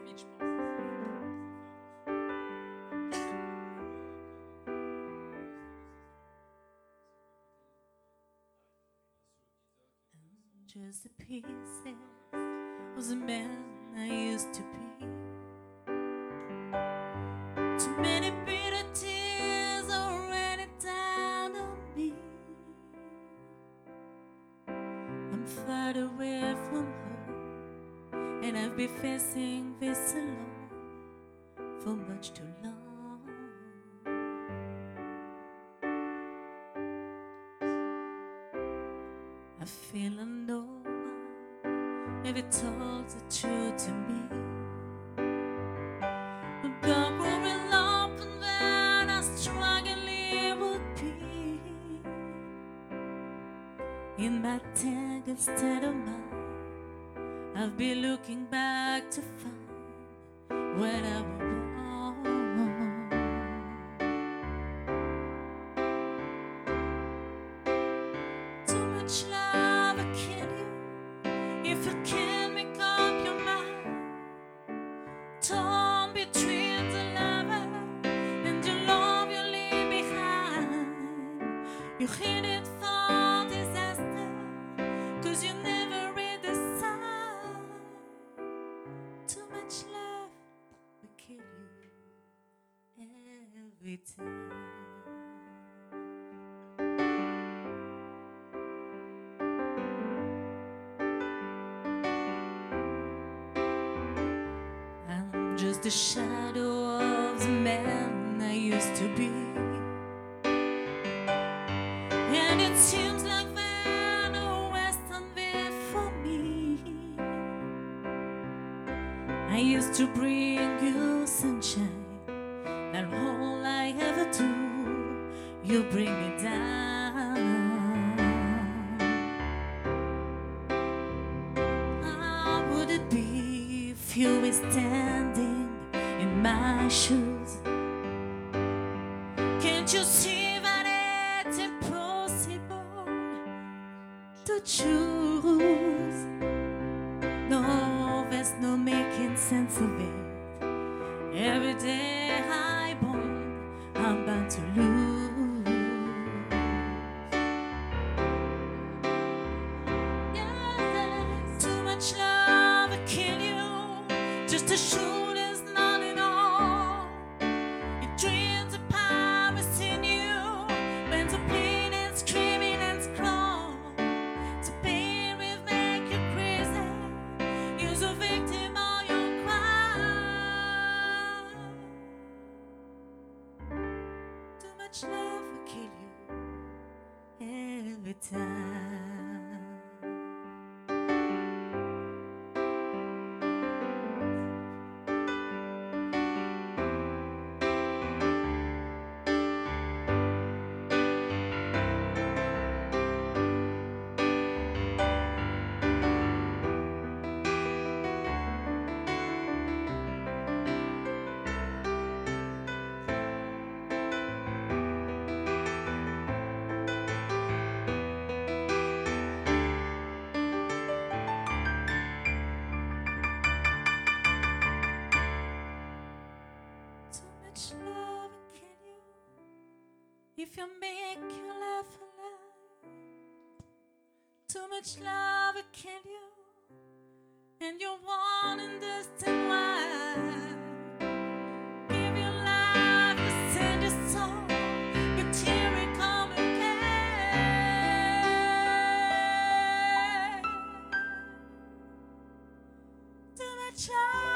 Just the pieces of the man I used to be. Too many bitter tears already down on me. I'm far away from home, and I've been facing this alone for much too long. I feel unknown if it told the truth to me. About growing up and then I struggling would be in my tangled state of mind. I've been looking back to find what I want. Too much love will kill you if you can't make up your mind. Torn between the lover and the love you leave behind. You're headed for disaster, 'cause you never read the sign. Too much love will kill you every time. I'm just a shadow of the man I used to be, and it seems like there's no western there for me. I used to bring you sunshine, now all I ever do, you bring me down. How would it be if you were standing in my shoes? Can't you see that it's impossible to choose? No, there's no making sense of it. Every day I born, I'm bound to lose. Yes, too much love will kill you. Just a shoot is not enough. It drains the power within you. When the pain and screaming and scrawl, the pain will make you crazy. You're the victim of your crime. Too much love will kill you every time. Too much love will kill you if you make you laugh alive. Too much love will kill you, and you won't understand why. Give your life, you send your soul, but here we come again. Too much love.